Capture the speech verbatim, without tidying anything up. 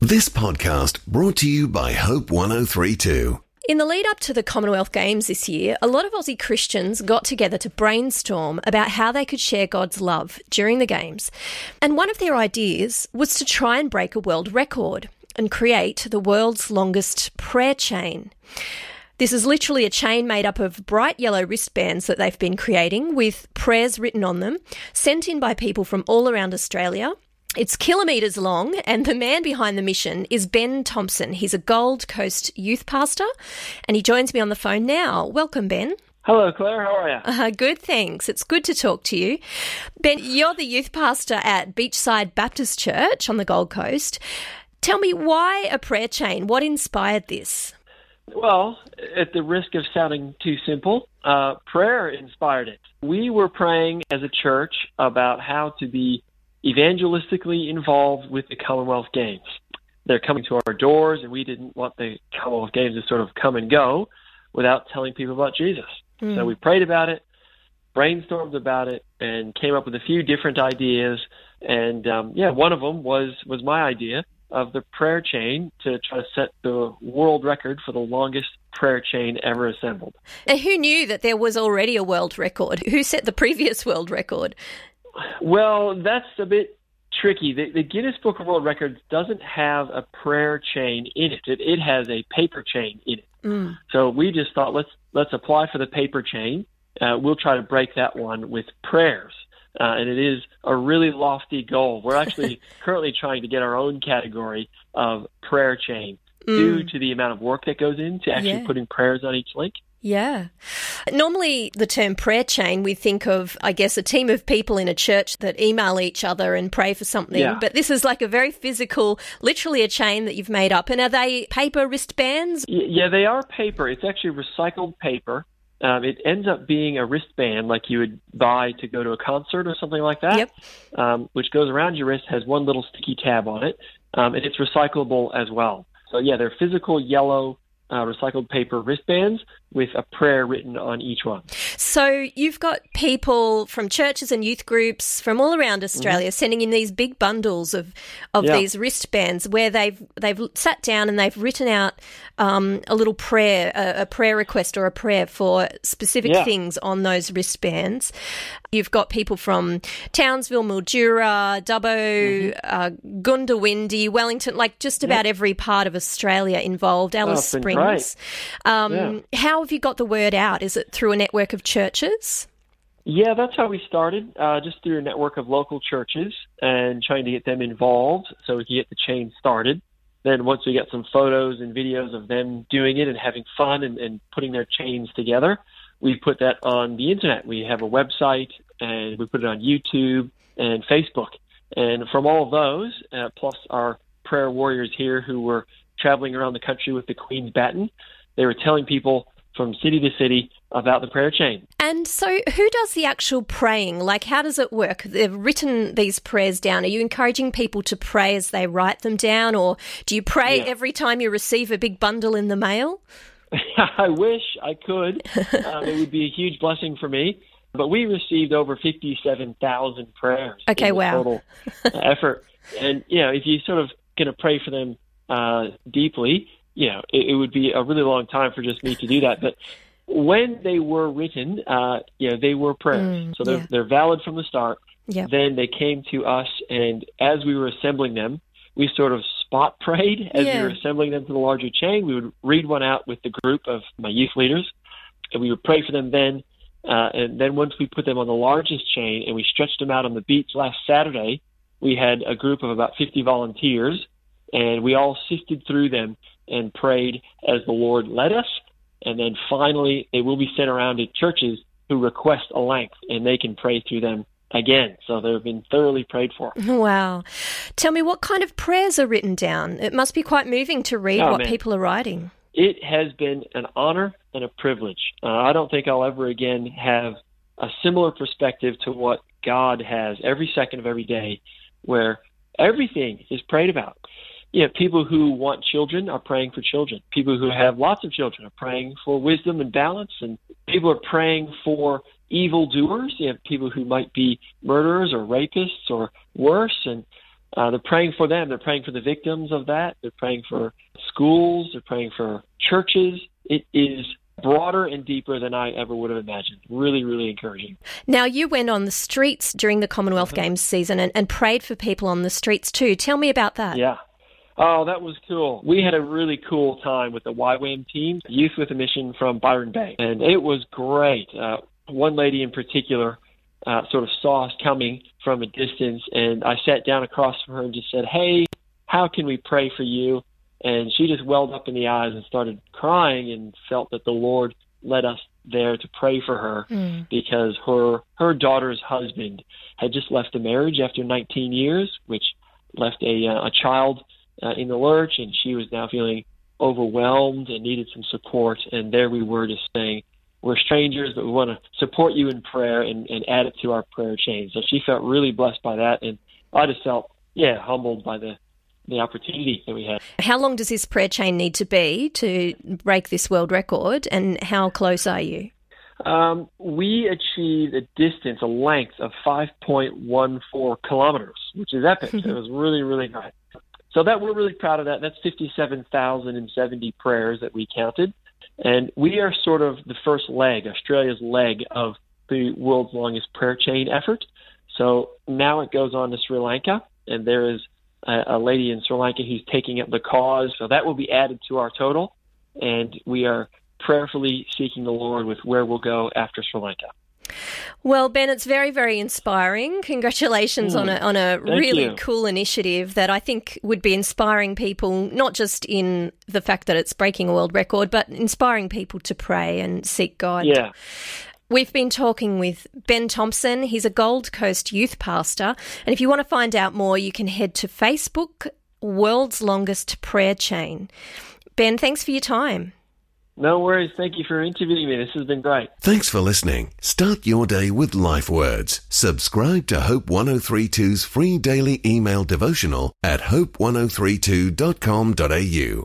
This podcast brought to you by Hope one oh three two. In the lead up to the Commonwealth Games this year, a lot of Aussie Christians got together to brainstorm about how they could share God's love during the Games. And one of their ideas was to try and break a world record and create the world's longest prayer chain. This is literally a chain made up of bright yellow wristbands that they've been creating with prayers written on them, sent in by people from all around Australia. It's kilometres long, and the man behind the mission is Ben Thompson. He's a Gold Coast youth pastor, and he joins me on the phone now. Welcome, Ben. Hello, Claire. How are you? Uh, good, thanks. It's good to talk to you. Ben, you're the youth pastor at Beachside Baptist Church on the Gold Coast. Tell me, why a prayer chain? What inspired this? Well, at the risk of sounding too simple, uh, prayer inspired it. We were praying as a church about how to be evangelistically involved with the Commonwealth Games. They're coming to our doors, and we didn't want the Commonwealth Games to sort of come and go without telling people about Jesus. Mm. So we prayed about it, brainstormed about it, and came up with a few different ideas. And um, yeah, one of them was was my idea of the prayer chain to try to set the world record for the longest prayer chain ever assembled. And who knew that there was already a world record? Who set the previous world record? Well, that's a bit tricky. The, the Guinness Book of World Records doesn't have a prayer chain in it. It, it has a paper chain in it. Mm. So we just thought, let's let's apply for the paper chain. Uh, we'll try to break that one with prayers. Uh, and it is a really lofty goal. We're actually currently trying to get our own category of prayer chain mm. due to the amount of work that goes into actually yeah. putting prayers on each link. Yeah. Normally, the term prayer chain, we think of, I guess, a team of people in a church that email each other and pray for something. Yeah. But this is like a very physical, literally a chain that you've made up. And are they paper wristbands? Yeah, they are paper. It's actually recycled paper. Um, it ends up being a wristband like you would buy to go to a concert or something like that, yep. um, which goes around your wrist, has one little sticky tab on it, um, and it's recyclable as well. So, yeah, they're physical yellow Uh, recycled paper wristbands with a prayer written on each one. So you've got people from churches and youth groups from all around Australia mm-hmm. sending in these big bundles of of yeah. these wristbands where they've they've sat down and they've written out um, a little prayer, a, a prayer request or a prayer for specific yeah. things on those wristbands. You've got people from Townsville, Mildura, Dubbo, mm-hmm. uh, Goondiwindi, Wellington, like just about yep. every part of Australia involved, Alice oh, Springs. Um, yeah. How have you got the word out? Is it through a network of churches? Yeah, that's how we started, uh, just through a network of local churches and trying to get them involved so we could get the chain started. Then once we got some photos and videos of them doing it and having fun and, and putting their chains together, we put that on the internet. We have a website, and we put it on YouTube and Facebook. And from all of those, uh, plus our prayer warriors here who were traveling around the country with the Queen's Baton, they were telling people from city to city about the prayer chain. And so who does the actual praying? Like, how does it work? They've written these prayers down. Are you encouraging people to pray as they write them down, or do you pray yeah. every time you receive a big bundle in the mail? I wish I could. Um, it would be a huge blessing for me. But we received over fifty-seven thousand prayers okay, in the wow. total effort. And, you know, if you sort of going to pray for them uh, deeply, you know, it, it would be a really long time for just me to do that. But when they were written, uh, you know, they were prayers. Mm, so they're, yeah. they're valid from the start. Yep. Then they came to us, and as we were assembling them, we sort of spot prayed as yeah. we were assembling them to the larger chain. We would read one out with the group of my youth leaders, and we would pray for them then. Uh, and then once we put them on the largest chain and we stretched them out on the beach last Saturday, we had a group of about fifty volunteers, and we all sifted through them and prayed as the Lord led us. And then finally, they will be sent around to churches who request a length, and they can pray through them again. So they've been thoroughly prayed for. Wow. Tell me, what kind of prayers are written down? It must be quite moving to read oh, what man. people are writing. It has been an honor and a privilege. Uh, I don't think I'll ever again have a similar perspective to what God has every second of every day, where everything is prayed about. You know, people who want children are praying for children. People who have lots of children are praying for wisdom and balance, and people are praying for evildoers. You have people who might be murderers or rapists or worse, and uh, they're praying for them. They're praying for the victims of that. They're praying for schools. They're praying for churches. It is broader and deeper than I ever would have imagined. Really, really encouraging. Now, you went on the streets during the Commonwealth mm-hmm. Games season and, and prayed for people on the streets too. Tell me about that. Yeah. Oh, that was cool. We had a really cool time with the Y WAM team, Youth with a Mission from Byron Bay, and it was great. Uh, one lady in particular uh, sort of saw us coming from a distance, and I sat down across from her and just said, "Hey, how can we pray for you?" And she just welled up in the eyes and started crying and felt that the Lord led us there to pray for her mm. because her her daughter's husband had just left the marriage after nineteen years, which left a, uh, a child uh, in the lurch, and she was now feeling overwhelmed and needed some support. And there we were just saying, we're strangers, but we want to support you in prayer and, and add it to our prayer chain. So she felt really blessed by that, and I just felt, yeah, humbled by the the opportunity that we had. How long does this prayer chain need to be to break this world record, and how close are you? Um, we achieved a distance, a length of five point one four kilometers, which is epic. It was really, really nice. So that we're really proud of that. That's fifty-seven thousand seventy prayers that we counted. And we are sort of the first leg, Australia's leg of the world's longest prayer chain effort. So now it goes on to Sri Lanka, and there is a, a lady in Sri Lanka who's taking up the cause. So that will be added to our total. And we are prayerfully seeking the Lord with where we'll go after Sri Lanka. Well, Ben, it's very, very inspiring. Congratulations mm, on a on a really you. cool initiative that I think would be inspiring people, not just in the fact that it's breaking a world record, but inspiring people to pray and seek God. Yeah. We've been talking with Ben Thompson. He's a Gold Coast youth pastor. And if you want to find out more, you can head to Facebook, World's Longest Prayer Chain. Ben, thanks for your time. No worries. Thank you for interviewing me. This has been great. Thanks for listening. Start your day with Life Words. Subscribe to Hope ten thirty-two's free daily email devotional at hope ten thirty-two dot com dot a u.